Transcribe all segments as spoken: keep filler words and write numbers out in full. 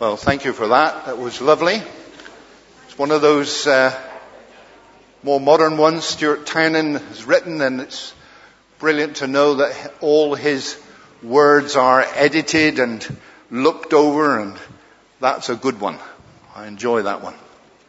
Well, thank you for that. That was lovely. It's one of those uh, more modern ones Stuart Townend has written, and it's brilliant to know that all his words are edited and looked over, and that's a good one. I enjoy that one.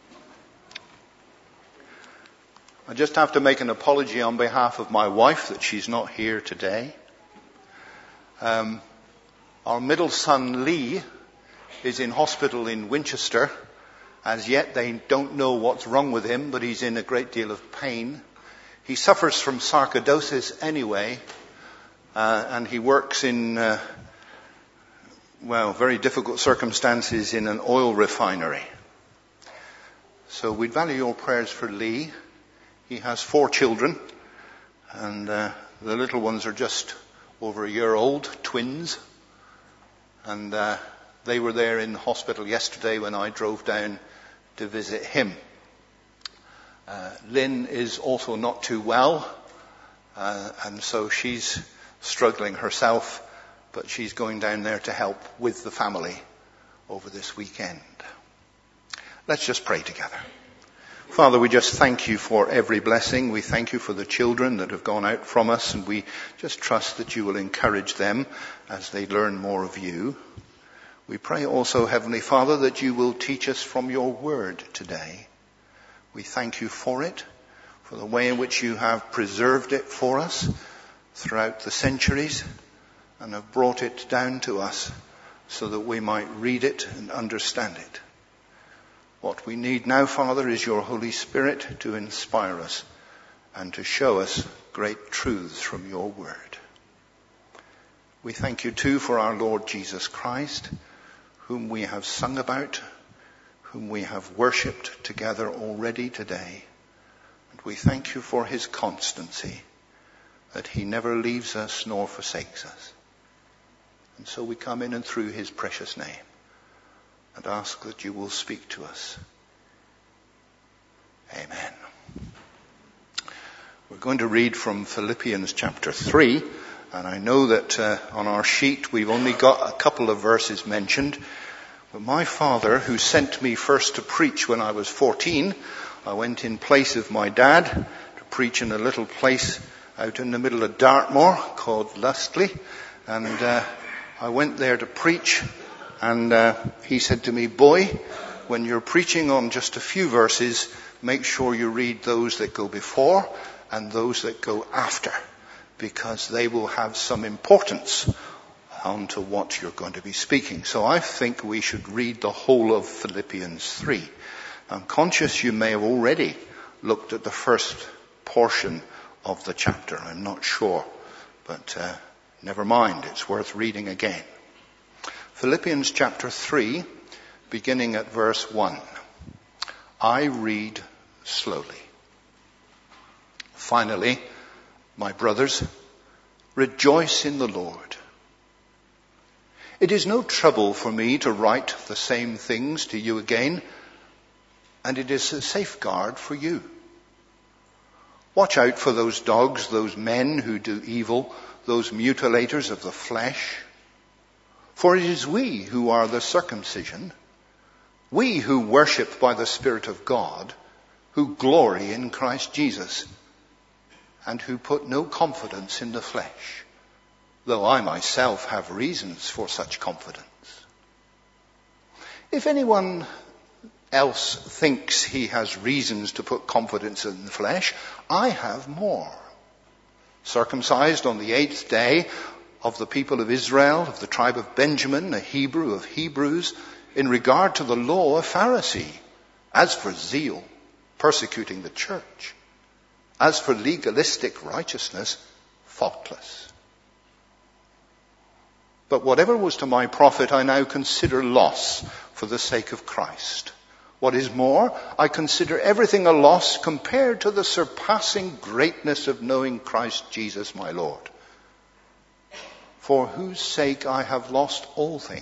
I just have to make an apology on behalf of my wife that she's not here today. Um, our middle son, Lee, is in hospital in Winchester. As yet, they don't know what's wrong with him, but he's in a great deal of pain. He suffers from sarcoidosis anyway, uh, and he works in, uh, well, very difficult circumstances in an oil refinery. So we'd value your prayers for Lee. He has four children, and uh, the little ones are just over a year old, twins, and uh, they were there in hospital yesterday when I drove down to visit him. Uh, Lynn is also not too well, uh, and so she's struggling herself, but she's going down there to help with the family over this weekend. Let's just pray together. Father, we just thank you for every blessing. We thank you for the children that have gone out from us, and we just trust that you will encourage them as they learn more of you. We pray also, Heavenly Father, that you will teach us from your word today. We thank you for it, for the way in which you have preserved it for us throughout the centuries and have brought it down to us so that we might read it and understand it. What we need now, Father, is your Holy Spirit to inspire us and to show us great truths from your word. We thank you too for our Lord Jesus Christ, whom we have sung about, whom we have worshipped together already today. And we thank you for his constancy, that he never leaves us nor forsakes us. And so we come in and through his precious name and ask that you will speak to us. Amen. We're going to read from Philippians chapter three. And I know that uh, on our sheet we've only got a couple of verses mentioned. But my father, who sent me first to preach when I was fourteen, I went in place of my dad to preach in a little place out in the middle of Dartmoor called Lustley. And uh, I went there to preach, and uh, he said to me, "Boy, when you're preaching on just a few verses, make sure you read those that go before and those that go after, because they will have some importance onto what you're going to be speaking." So I think we should read the whole of Philippians three. I'm conscious you may have already looked at the first portion of the chapter. I'm not sure, but uh, never mind. It's worth reading again. Philippians chapter three, beginning at verse one. I read slowly. Finally, my brothers, rejoice in the Lord. It is no trouble for me to write the same things to you again, and it is a safeguard for you. Watch out for those dogs, those men who do evil, those mutilators of the flesh. For it is we who are the circumcision, we who worship by the Spirit of God, who glory in Christ Jesus, and who put no confidence in the flesh, though I myself have reasons for such confidence. If anyone else thinks he has reasons to put confidence in the flesh, I have more. Circumcised on the eighth day, of the people of Israel, of the tribe of Benjamin, a Hebrew of Hebrews, in regard to the law, a Pharisee. As for zeal, persecuting the church. As for legalistic righteousness, faultless. But whatever was to my profit, I now consider loss for the sake of Christ. What is more, I consider everything a loss compared to the surpassing greatness of knowing Christ Jesus my Lord, for whose sake I have lost all things.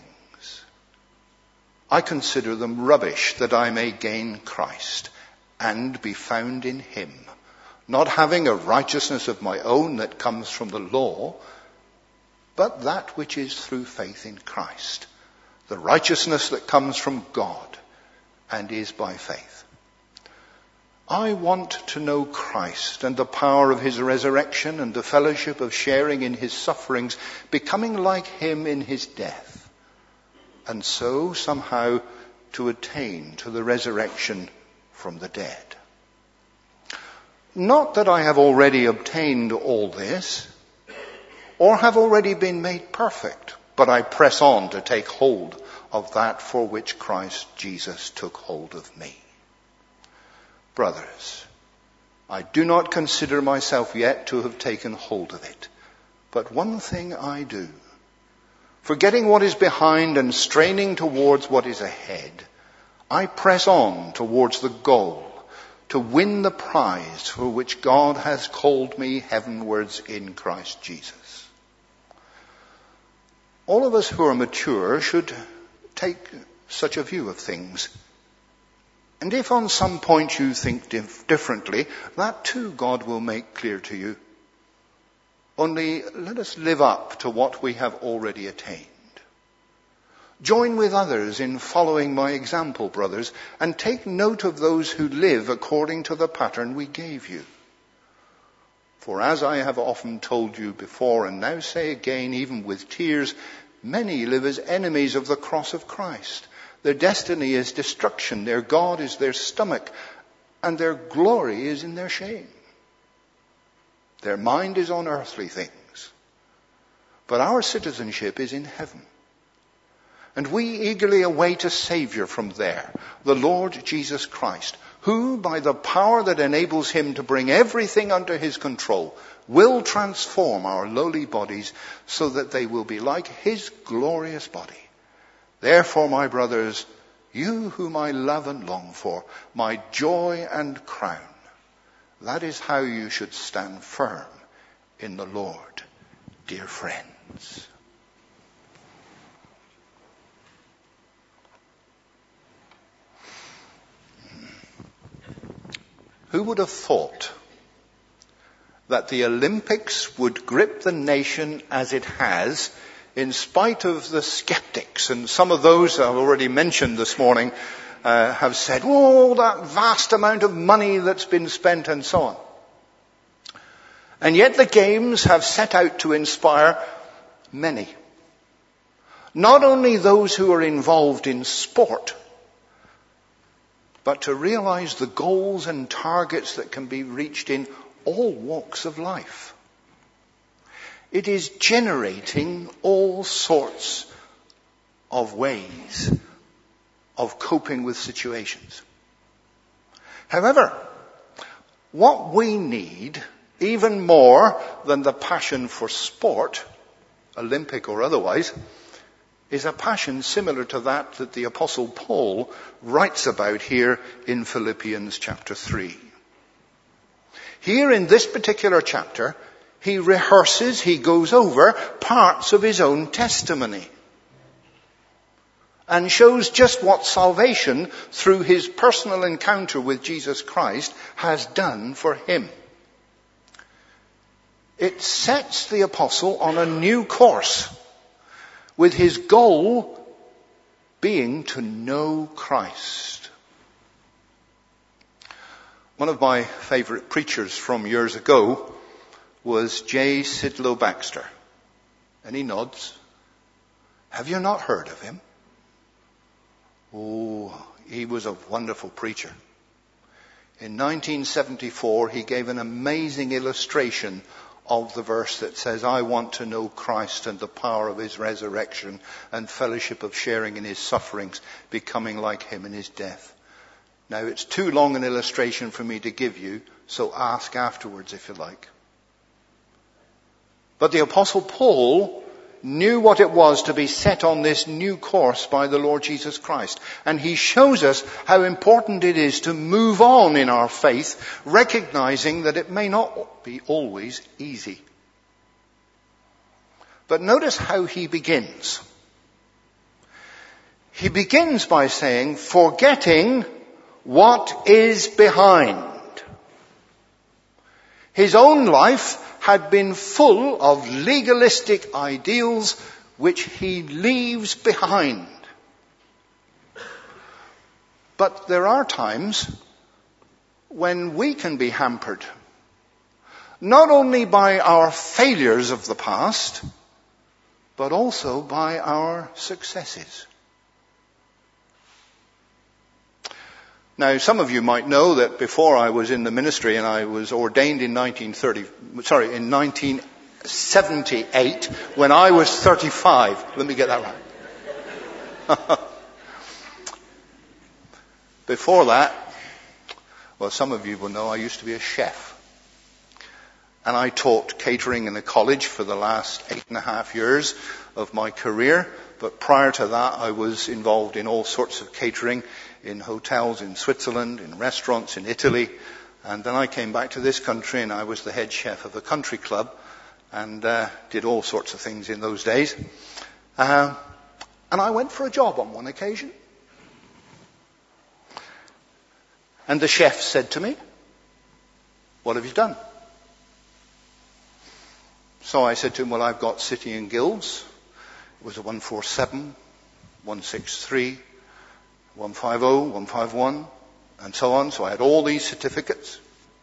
I consider them rubbish, that I may gain Christ and be found in him, not having a righteousness of my own that comes from the law, but that which is through faith in Christ, the righteousness that comes from God and is by faith. I want to know Christ and the power of his resurrection and the fellowship of sharing in his sufferings, becoming like him in his death, and so somehow to attain to the resurrection from the dead. Not that I have already obtained all this, or have already been made perfect, but I press on to take hold of that for which Christ Jesus took hold of me. Brothers, I do not consider myself yet to have taken hold of it, but one thing I do, forgetting what is behind and straining towards what is ahead, I press on towards the goal to win the prize for which God has called me heavenwards in Christ Jesus. All of us who are mature should take such a view of things. And if on some point you think dif- differently, that too God will make clear to you. Only let us live up to what we have already attained. Join with others in following my example, brothers, and take note of those who live according to the pattern we gave you. For as I have often told you before, and now say again, even with tears, many live as enemies of the cross of Christ. Their destiny is destruction, their God is their stomach, and their glory is in their shame. Their mind is on earthly things, but our citizenship is in heaven. And we eagerly await a Savior from there, the Lord Jesus Christ, who, by the power that enables him to bring everything under his control, will transform our lowly bodies so that they will be like his glorious body. Therefore, my brothers, you whom I love and long for, my joy and crown, that is how you should stand firm in the Lord, dear friends. Who would have thought that the Olympics would grip the nation as it has, in spite of the skeptics, and some of those I've already mentioned this morning uh, have said, oh, that vast amount of money that's been spent and so on. And yet the Games have set out to inspire many. Not only those who are involved in sport, but to realize the goals and targets that can be reached in all walks of life. It is generating all sorts of ways of coping with situations. However, what we need, even more than the passion for sport, Olympic or otherwise, is a passion similar to that that the Apostle Paul writes about here in Philippians chapter three. Here in this particular chapter, he rehearses, he goes over parts of his own testimony and shows just what salvation through his personal encounter with Jesus Christ has done for him. It sets the apostle on a new course, with his goal being to know Christ. One of my favorite preachers from years ago was J. Sidlow Baxter. And he nods. Have you not heard of him? Oh, he was a wonderful preacher. In nineteen seventy-four, he gave an amazing illustration of the verse that says, I want to know Christ and the power of his resurrection and fellowship of sharing in his sufferings, becoming like him in his death. Now, it's too long an illustration for me to give you, so ask afterwards if you like. But the Apostle Paul knew what it was to be set on this new course by the Lord Jesus Christ. And he shows us how important it is to move on in our faith, recognizing that it may not be always easy. But notice how he begins. He begins by saying, forgetting what is behind. His own life had been full of legalistic ideals which he leaves behind. But there are times when we can be hampered, not only by our failures of the past, but also by our successes. Now, some of you might know that before I was in the ministry, and I was ordained in nineteen thirty, sorry, in nineteen seventy-eight, when I was thirty-five. Let me get that right. Before that, well, some of you will know I used to be a chef. And I taught catering in a college for the last eight and a half years of my career. But prior to that, I was involved in all sorts of catering in hotels in Switzerland, in restaurants in Italy. And then I came back to this country and I was the head chef of a country club and uh, did all sorts of things in those days. Uh, and I went for a job on one occasion. And the chef said to me, "What have you done?" So I said to him, "Well, I've got City and Guilds. It was a one forty-seven, one sixty-three, one fifty, one fifty-one, and so on. So I had all these certificates.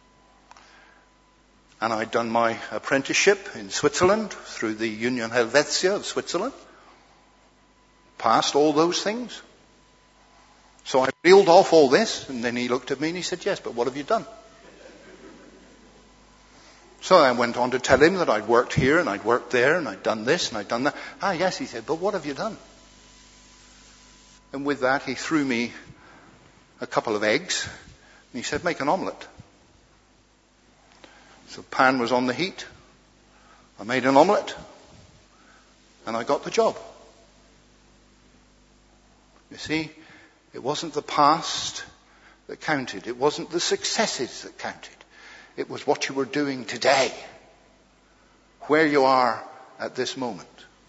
And I'd done my apprenticeship in Switzerland through the Union Helvetia of Switzerland. Passed all those things. So I reeled off all this, and then he looked at me and he said, "Yes, but what have you done?" So I went on to tell him that I'd worked here and I'd worked there and I'd done this and I'd done that. "Ah, yes," he said, "but what have you done?" And with that, he threw me a couple of eggs and he said, "Make an omelette." So the pan was on the heat. I made an omelette and I got the job. You see, it wasn't the past that counted. It wasn't the successes that counted. It was what you were doing today, where you are at this moment.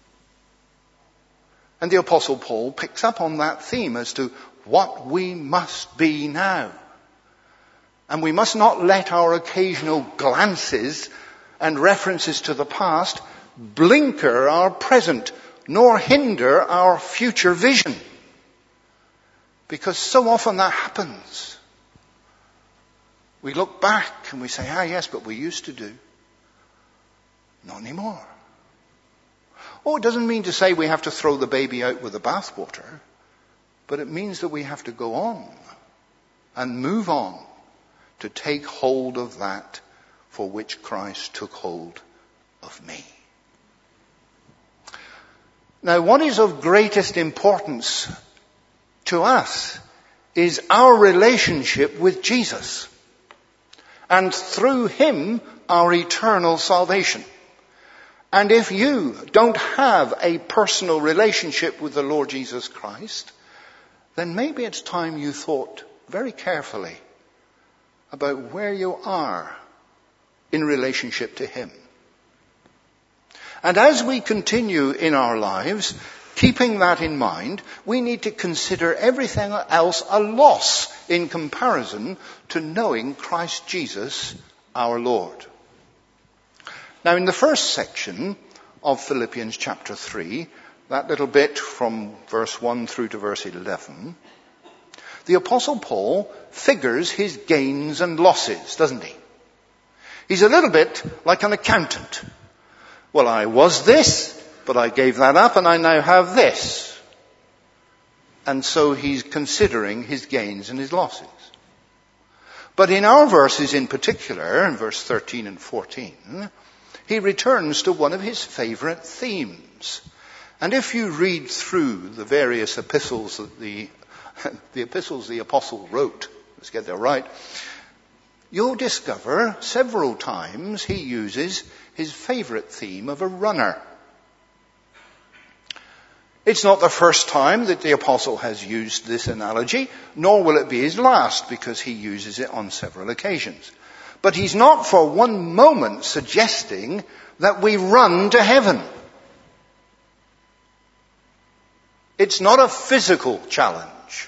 And the Apostle Paul picks up on that theme as to what we must be now. And we must not let our occasional glances and references to the past blinker our present, nor hinder our future vision. Because so often that happens. We look back and we say, "Ah, yes, but we used to do." Not anymore. Oh, it doesn't mean to say we have to throw the baby out with the bathwater, but it means that we have to go on and move on to take hold of that for which Christ took hold of me. Now, what is of greatest importance to us is our relationship with Jesus. And through him, our eternal salvation. And if you don't have a personal relationship with the Lord Jesus Christ, then maybe it's time you thought very carefully about where you are in relationship to him. And as we continue in our lives, keeping that in mind, we need to consider everything else a loss in comparison to knowing Christ Jesus, our Lord. Now, in the first section of Philippians chapter three, that little bit from verse one through to verse eleven, the Apostle Paul figures his gains and losses, doesn't he? He's a little bit like an accountant. Well, I was this, but I gave that up and I now have this. And so he's considering his gains and his losses. But in our verses in particular, in verse thirteen and fourteen, he returns to one of his favorite themes. And if you read through the various epistles that the, the epistles the apostle wrote, let's get that right, you'll discover several times he uses his favorite theme of a runner. It's not the first time that the apostle has used this analogy, nor will it be his last, because he uses it on several occasions. But he's not for one moment suggesting that we run to heaven. It's not a physical challenge.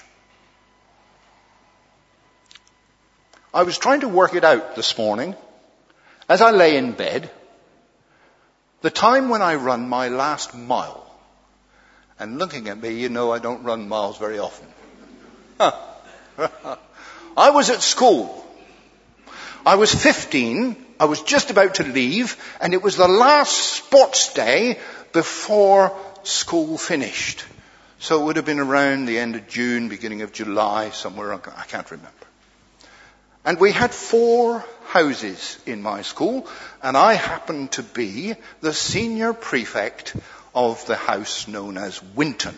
I was trying to work it out this morning, as I lay in bed, the time when I run my last mile. And looking at me, you know I don't run miles very often. Huh. I was at school. I was fifteen. I was just about to leave, and it was the last sports day before school finished. So it would have been around the end of June, beginning of July, somewhere, I can't remember. And we had four houses in my school, and I happened to be the senior prefect of the house known as Winton.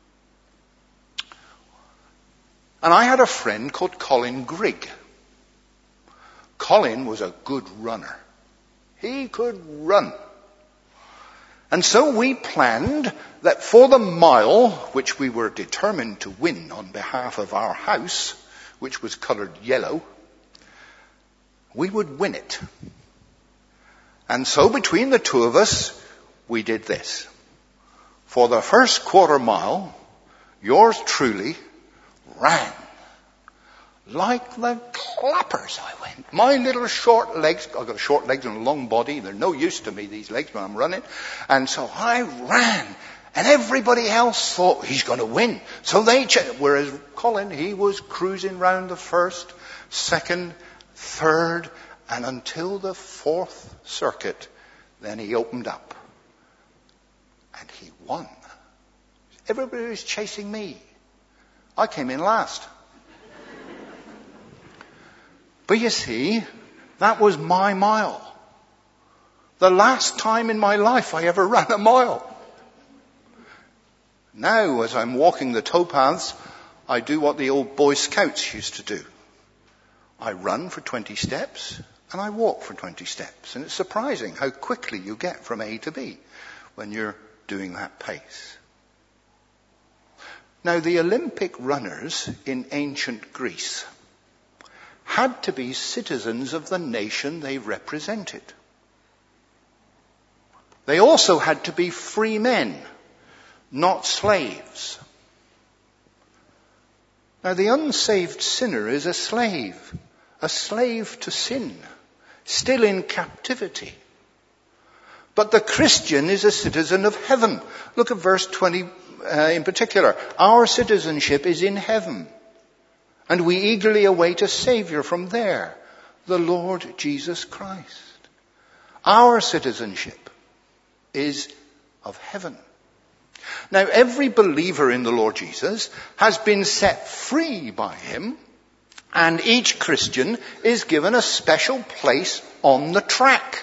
And I had a friend called Colin Grigg. Colin was a good runner. He could run. And so we planned that for the mile, which we were determined to win on behalf of our house, which was coloured yellow, we would win it. And so between the two of us, we did this. For the first quarter mile, yours truly ran. Like the clappers I went. My little short legs, I've got short legs and a long body. They're no use to me, these legs, when I'm running. And so I ran. And everybody else thought he's going to win. So they checked. Whereas Colin, he was cruising round the first, second, third, and until the fourth circuit, then he opened up. And he won. Everybody was chasing me. I came in last. But you see, that was my mile. The last time in my life I ever ran a mile. Now, as I'm walking the towpaths, I do what the old Boy Scouts used to do. I run for twenty steps and I walk for twenty steps. And it's surprising how quickly you get from A to B when you're doing that pace. Now, the Olympic runners in ancient Greece had to be citizens of the nation they represented. They also had to be free men, not slaves. Now, the unsaved sinner is a slave, a slave to sin, still in captivity. But the Christian is a citizen of heaven. Look at verse twenty uh, in particular. Our citizenship is in heaven. And we eagerly await a Savior from there, the Lord Jesus Christ. Our citizenship is of heaven. Now, every believer in the Lord Jesus has been set free by him, and each Christian is given a special place on the track.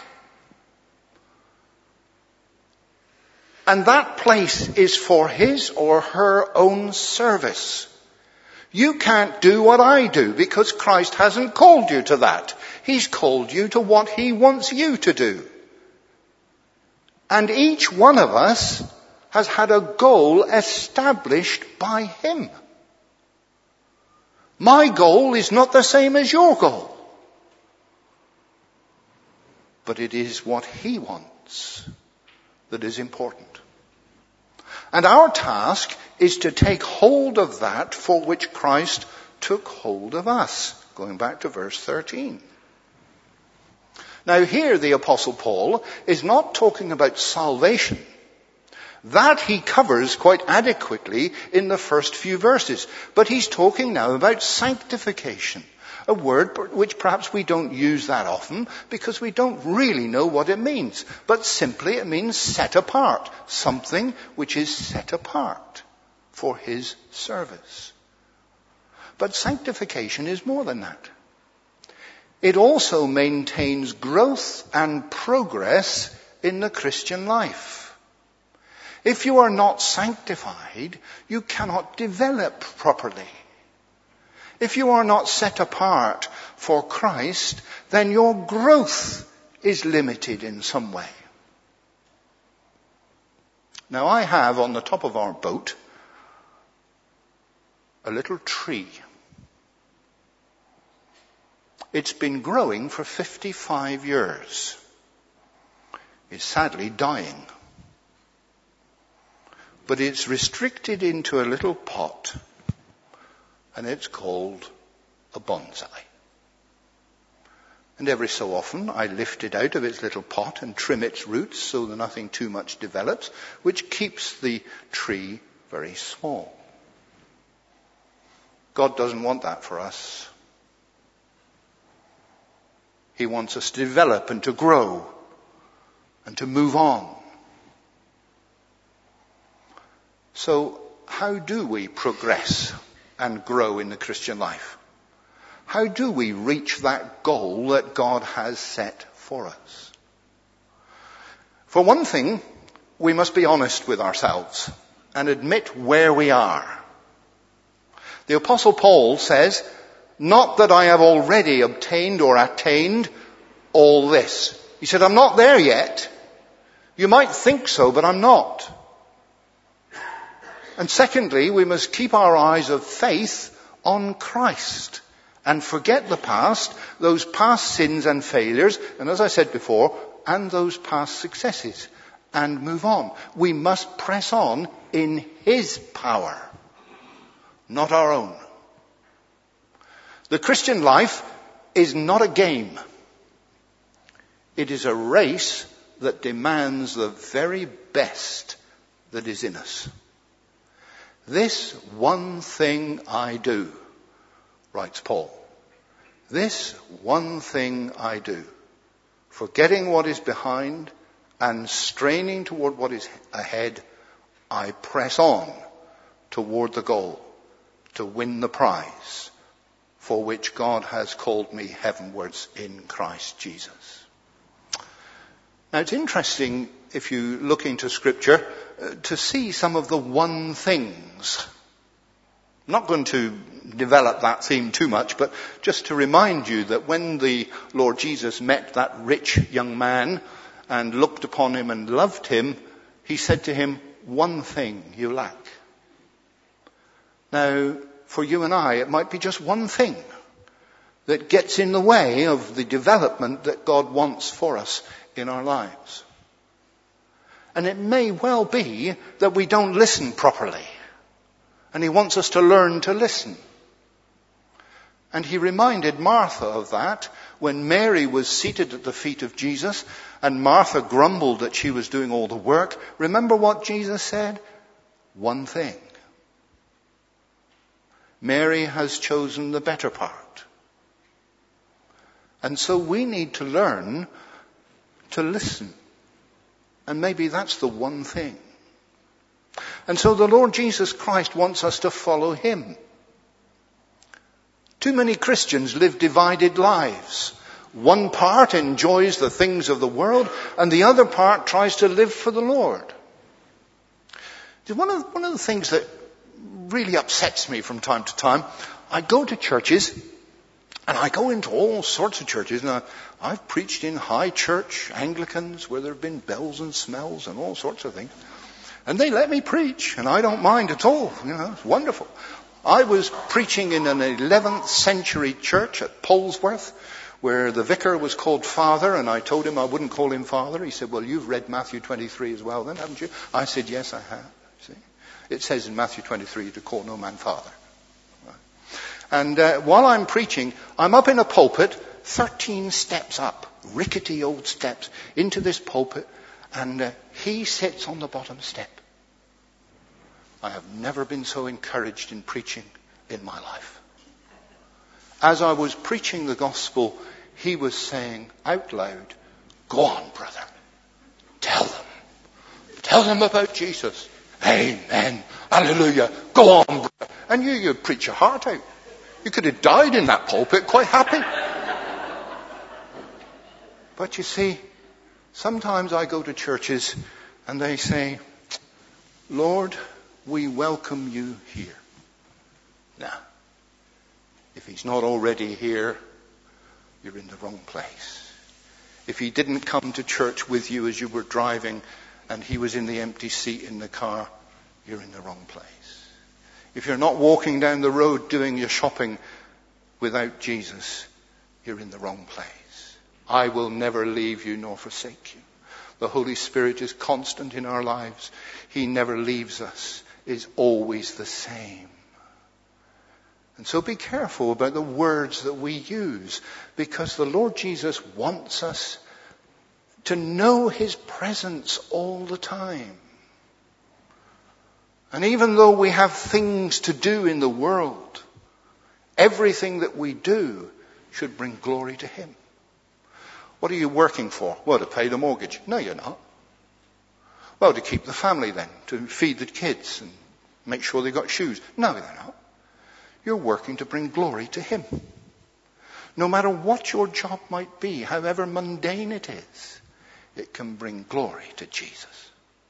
And that place is for his or her own service. You can't do what I do because Christ hasn't called you to that. He's called you to what he wants you to do. And each one of us has had a goal established by him. My goal is not the same as your goal. But it is what he wants that is important. And our task is to take hold of that for which Christ took hold of us. Going back to verse thirteen. Now here the Apostle Paul is not talking about salvation. That he covers quite adequately in the first few verses. But he's talking now about sanctification. A word which perhaps we don't use that often because we don't really know what it means. But simply it means set apart. Something which is set apart for his service. But sanctification is more than that. It also maintains growth and progress in the Christian life. If you are not sanctified, you cannot develop properly. If you are not set apart for Christ, then your growth is limited in some way. Now, I have on the top of our boat a little tree. It's been growing for fifty-five years. It's sadly dying. But it's restricted into a little pot, and it's called a bonsai. And every so often I lift it out of its little pot and trim its roots so that nothing too much develops, which keeps the tree very small. God doesn't want that for us. He wants us to develop and to grow and to move on. So how do we progress and grow in the Christian life? How do we reach that goal that God has set for us? For one thing, we must be honest with ourselves and admit where we are. The Apostle Paul says, not that I have already obtained or attained all this. He said, I'm not there yet. You might think so, but I'm not. And secondly, we must keep our eyes of faith on Christ and forget the past, those past sins and failures, and as I said before, and those past successes, and move on. We must press on in His power, not our own. The Christian life is not a game. It is a race that demands the very best that is in us. This one thing I do, writes Paul. This one thing I do, forgetting what is behind and straining toward what is ahead, I press on toward the goal to win the prize for which God has called me heavenwards in Christ Jesus. Now it's interesting, if you look into Scripture, uh, to see some of the one things. I'm not going to develop that theme too much, but just to remind you that when the Lord Jesus met that rich young man and looked upon him and loved him, He said to him, one thing you lack. Now, for you and I, it might be just one thing that gets in the way of the development that God wants for us in our lives. And it may well be that we don't listen properly. And He wants us to learn to listen. And He reminded Martha of that when Mary was seated at the feet of Jesus and Martha grumbled that she was doing all the work. Remember what Jesus said? One thing. Mary has chosen the better part. And so we need to learn to listen. And maybe that's the one thing. And so the Lord Jesus Christ wants us to follow Him. Too many Christians live divided lives. One part enjoys the things of the world, and the other part tries to live for the Lord. One of, one of the things that really upsets me from time to time, I go to churches, and I go into all sorts of churches. Now, I've preached in high church Anglicans where there have been bells and smells and all sorts of things. And they let me preach, and I don't mind at all. You know, it's wonderful. I was preaching in an eleventh century church at Polesworth, where the vicar was called Father, and I told him I wouldn't call him Father. He said, well, you've read Matthew twenty-three as well then, haven't you? I said, yes, I have. See? It says in Matthew twenty-three to call no man Father. Right. And uh, while I'm preaching, I'm up in a pulpit, thirteen steps up, rickety old steps, into this pulpit, and uh, he sits on the bottom step. I have never been so encouraged in preaching in my life. As I was preaching the gospel, he was saying out loud, go on, brother. Tell them. Tell them about Jesus. Amen. Hallelujah. Go on, brother. And you, you preach your heart out. You could have died in that pulpit quite happy. But you see, sometimes I go to churches and they say, Lord, we welcome you here. Now, if he's not already here, you're in the wrong place. If he didn't come to church with you as you were driving and he was in the empty seat in the car, you're in the wrong place. If you're not walking down the road doing your shopping without Jesus, you're in the wrong place. I will never leave you nor forsake you. The Holy Spirit is constant in our lives. He never leaves us, is always the same. And so be careful about the words that we use, because the Lord Jesus wants us to know his presence all the time. And even though we have things to do in the world, Everything that we do should bring glory to him. What are you working for? Well, to pay the mortgage. No, you're not. Well, to keep the family then, to feed the kids and make sure they got shoes. No, they're not. You're working to bring glory to him. No matter what your job might be, however mundane it is, it can bring glory to Jesus.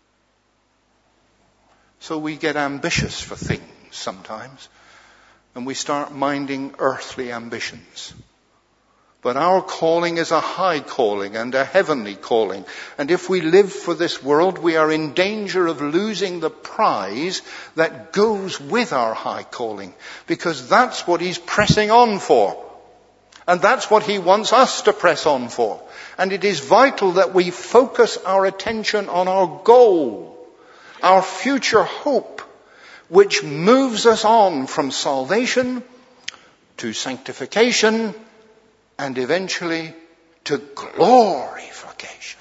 So we get ambitious for things sometimes, and we start minding earthly ambitions. But our calling is a high calling and a heavenly calling. And if we live for this world, we are in danger of losing the prize that goes with our high calling. Because that's what he's pressing on for. And that's what he wants us to press on for. And it is vital that we focus our attention on our goal, our future hope, which moves us on from salvation to sanctification and eventually to glorification.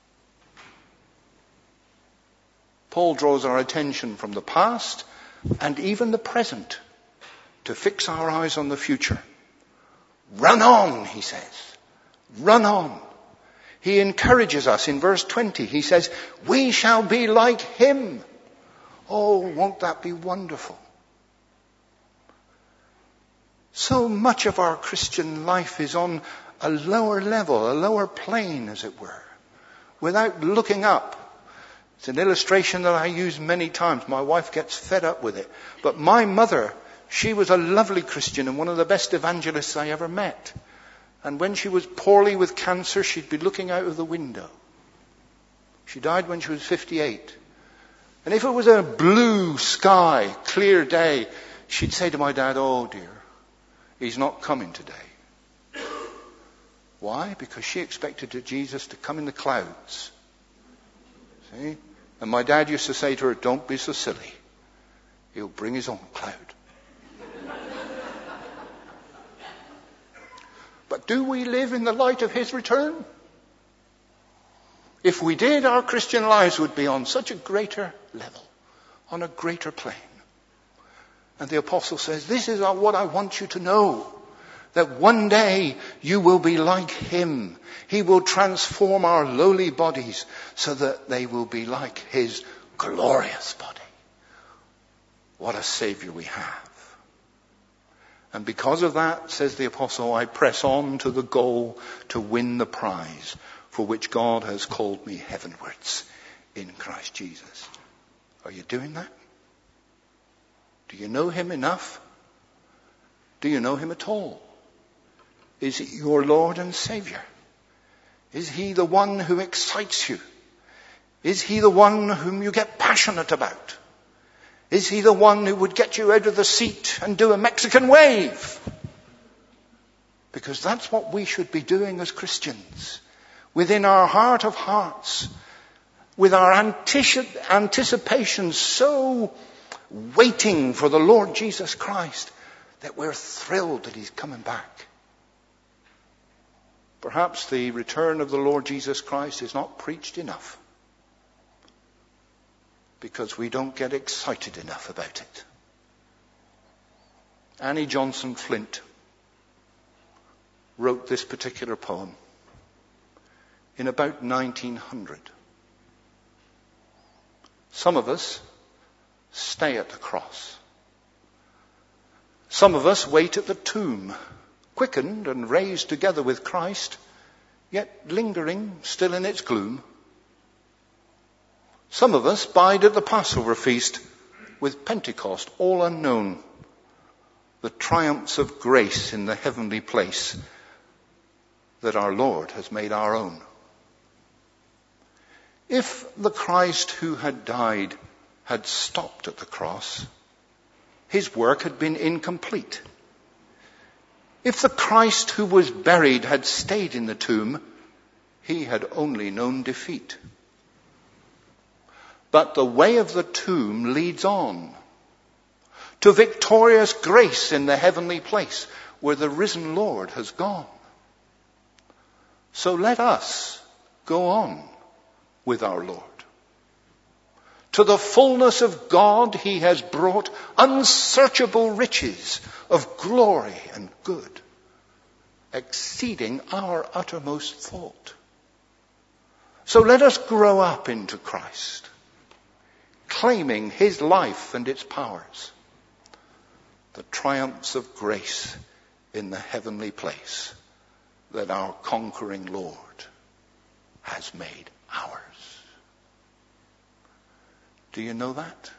Paul draws our attention from the past and even the present to fix our eyes on the future. Run on, he says. Run on. He encourages us in verse twenty. He says, we shall be like him. Oh, won't that be wonderful? So much of our Christian life is on a lower level, a lower plane, as it were, without looking up. It's an illustration that I use many times. My wife gets fed up with it. But my mother, she was a lovely Christian and one of the best evangelists I ever met. And when she was poorly with cancer, she'd be looking out of the window. She died when she was fifty-eight. And if it was a blue sky, clear day, she'd say to my dad, oh dear, he's not coming today. Why? Because she expected Jesus to come in the clouds. See? And my dad used to say to her, don't be so silly. He'll bring his own cloud. But do we live in the light of his return? If we did, our Christian lives would be on such a greater level, on a greater plane. And the apostle says, this is what I want you to know, that one day you will be like him. He will transform our lowly bodies so that they will be like his glorious body. What a Savior we have. And because of that, says the apostle, I press on to the goal to win the prize for which God has called me heavenwards in Christ Jesus. Are you doing that? Do you know him enough? Do you know him at all? Is he your Lord and Savior? Is he the one who excites you? Is he the one whom you get passionate about? Is he the one who would get you out of the seat and do a Mexican wave? Because that's what we should be doing as Christians. Within our heart of hearts, with our antici- anticipation so waiting for the Lord Jesus Christ, that we're thrilled that he's coming back. Perhaps the return of the Lord Jesus Christ is not preached enough, because we don't get excited enough about it. Annie Johnson Flint wrote this particular poem in about nineteen hundred. Some of us stay at the cross. Some of us wait at the tomb, quickened and raised together with Christ, yet lingering still in its gloom. Some of us bide at the Passover feast with Pentecost all unknown, the triumphs of grace in the heavenly place that our Lord has made our own. If the Christ who had died had stopped at the cross, his work had been incomplete. If the Christ who was buried had stayed in the tomb, he had only known defeat. But the way of the tomb leads on to victorious grace in the heavenly place where the risen Lord has gone. So let us go on with our Lord, To the fullness of God he has brought unsearchable riches of glory and good, exceeding our uttermost thought. So let us grow up into Christ, claiming his life and its powers, the triumphs of grace in the heavenly place that our conquering Lord has made ours. Do you know that?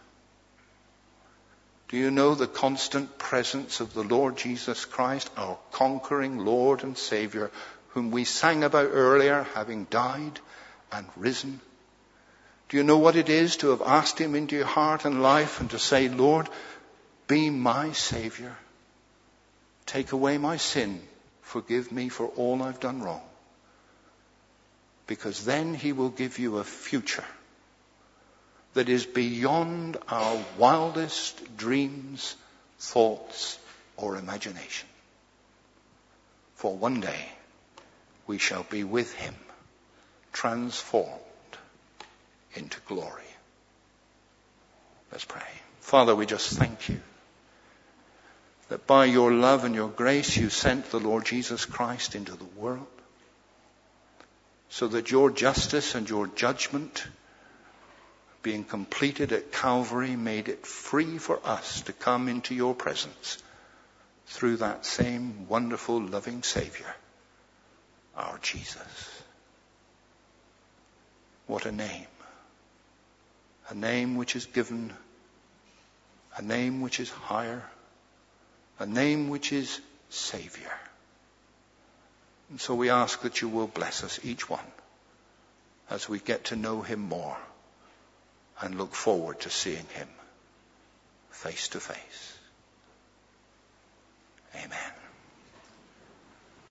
Do you know the constant presence of the Lord Jesus Christ, our conquering Lord and Savior, whom we sang about earlier, having died and risen? Do you know what it is to have asked him into your heart and life and to say, Lord, be my Savior. Take away my sin. Forgive me for all I've done wrong. Because then he will give you a future that is beyond our wildest dreams, thoughts, or imagination. For one day we shall be with him, transformed into glory. Let's pray. Father, we just thank you that by your love and your grace you sent the Lord Jesus Christ into the world so that your justice and your judgment, being completed at Calvary, made it free for us to come into your presence through that same wonderful, loving Savior, our Jesus. What a name. A name which is given, a name which is higher, a name which is Savior. And so we ask that you will bless us, each one, as we get to know him more and look forward to seeing him face to face.